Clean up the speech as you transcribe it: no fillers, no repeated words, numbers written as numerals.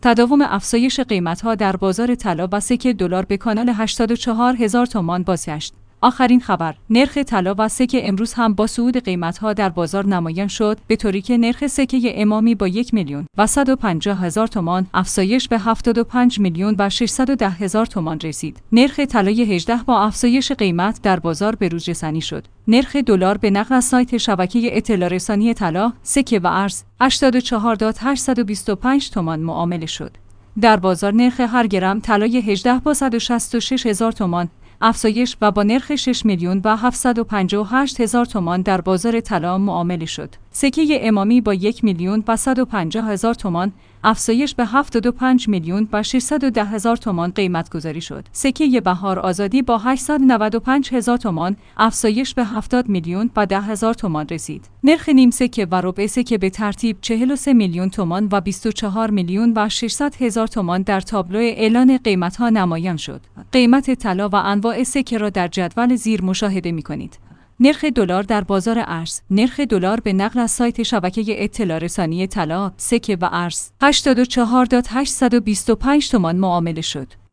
تداوم افزایش قیمت‌ها در بازار طلا و سکه دلار به کانال 84,000 تومان بازگشت. آخرین خبر: نرخ طلا و سکه امروز هم با صعود قیمت‌ها در بازار نمایان شد، به طوری که نرخ سکه امامی با 1,150,000 تومان افزایش به 75,610,000 تومان رسید. نرخ طلای 18 با افزایش قیمت در بازار بروزرسانی شد. نرخ دلار به نقل از سایت شبکه اطلاع‌رسانی طلا، سکه و ارز 84,825 تومان معامله شد. در بازار نرخ هر گرم طلای 18 با 166,000 تومان افزایش و با نرخ 6,758,000 تومان در بازار طلا معامله شد. سکه امامی با 1,150,000 تومان افزایش به 75,610,000 تومان قیمت گذاری شد. سکه بهار آزادی با 895,000 تومان افزایش به 70,010,000 تومان رسید. نرخ نیم سکه و ربع سکه به ترتیب 43 میلیون تومان و 24,600,000 تومان در تابلو اعلان قیمت‌ها نمایان شد. قیمت طلا و انواع سکه را در جدول زیر مشاهده می‌کنید. نرخ دلار در بازار ارز: نرخ دلار به نقل از سایت شبکه اطلاع‌رسانی طلا، سکه و ارز 84,825 تومان معامله شد.